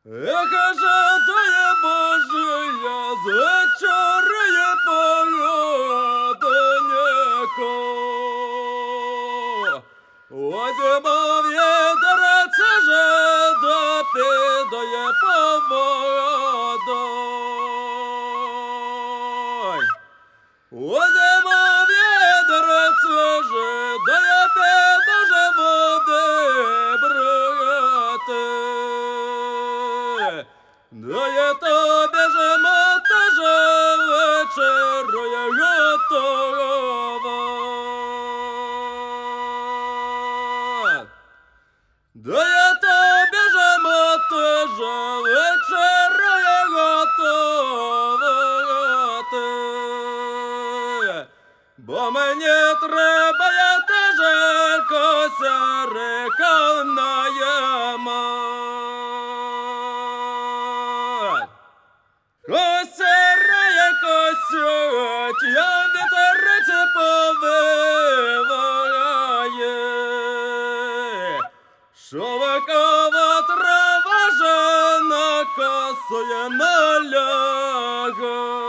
Жадає Божия, зачарає погодонько. Озимов єдреце жада підає поводонь. Озимов єдреце жадає підаже води брати. Дає тобі же мати же вечерує готова. Дає тобі же мати же вечерує готова. Бо мені треба я теж косарика наємать. Косарає косять, я вітерець повиває. Шовакова трава жена косує наляга.